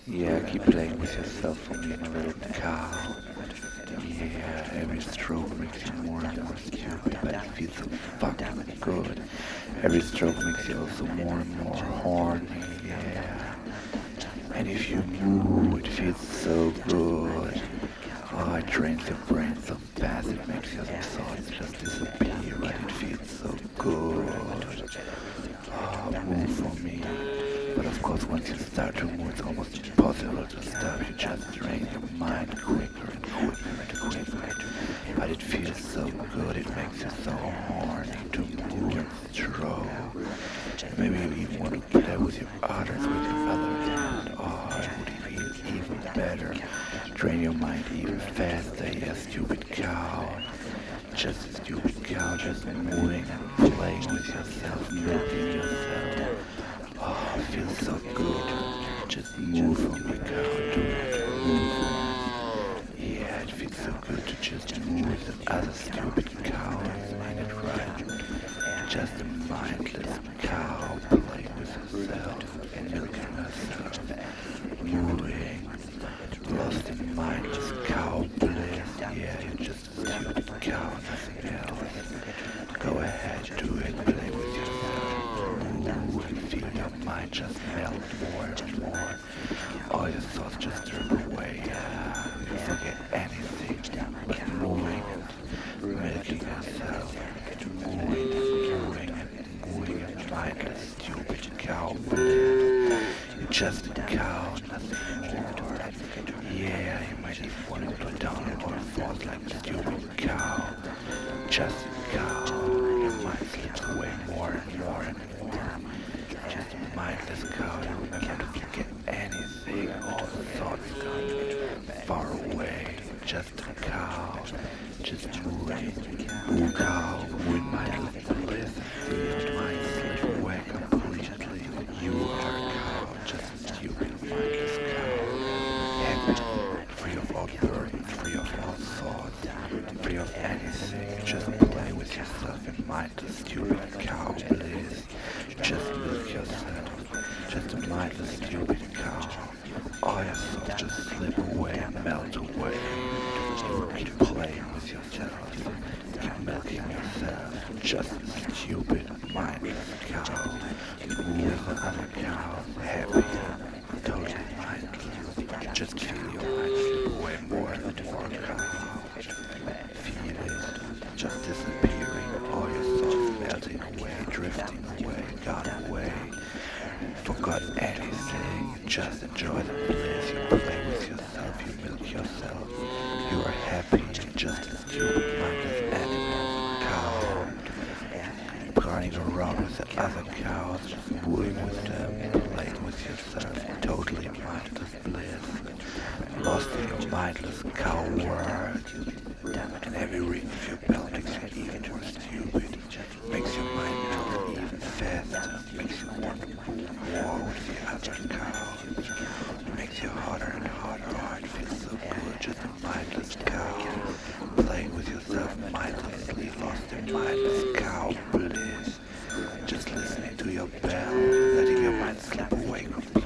Yeah, keep playing with yourself for me, my little cow. Yeah, every stroke makes you more and more stupid, but it feels so fucking good. Every stroke makes you also more and more horny, yeah. And if you move, it feels so good. Oh, it drains your brain so fast, it makes your thoughts just disappear, but it feels so good. Oh, move for me. But of course, once you start to move, it's almost impossible to stop. You just drain your mind quicker and quicker and quicker. But it feels so good, it makes you so horny to move and stroke. Maybe you even want to play with your others with your other hand. Oh, it would feel even better. Drain your mind even faster, yeah, stupid cow. Just a stupid cow, just moving and playing with yourself, milking yourself. Oh, it feels so good. Just move for me, cow. Do it. Move for me. Yeah, it feels so good to just move with the other stupid cows. Ain't it right? Just a mindless cow playing with herself and milking herself. Moving. Lost in mindless cow bliss. Yeah, you're just a stupid cow, nothing else. Go ahead, do it. Play with yourself. Move and feel your mind just melt more and more. All your thoughts just drip away. You forget anything but moving and milking yourself. Moving and mindless, stupid cow bliss. You're just a cow, nothing more. Yeah, you might even want to put down all thoughts like a stupid cow. Just a cow. Your mind slips away more and more and more. Just a mindless cow. You remember to forget anything. All thoughts gone far away. Just a cow. Just moving. Moo cow. With mindless bliss. See your mind slip away completely. You are a cow. Just a stupid mindless cow. Happy. Free of all burden. Free of all thoughts. Free of anything. Just play with yourself in mindless stupid cow bliss. Just milk yourself. Just a mindless stupid cow. All your thoughts just slip away and melt away. Keep playing with yourself. Keep milking yourself. Just a stupid mindless cow. Move the other cow. Happy. Totally mindless. Just feel your mind slip away more and more cow. Feel it. Just disappearing. All your thoughts melting away, drifting away, gone away. Forgot anything. Just enjoy the bliss. You play with yourself. You milk yourself. You are happy. Just a stupid mindless animal. Cow. Running around with the other cows. Just wooing with them. Playing with yourself. Totally mindless bliss. Lost in your mindless cow world. And every ring of your bell makes you even more stupid. Makes your mind melt even faster. Makes you want to move more with the other cow. Makes you hotter and hotter. Oh, it feels so good. Just a mindless cow. Playing with yourself mindlessly. Lost in mindless cow bliss. Just listening to your bell. Letting your mind slip away completely.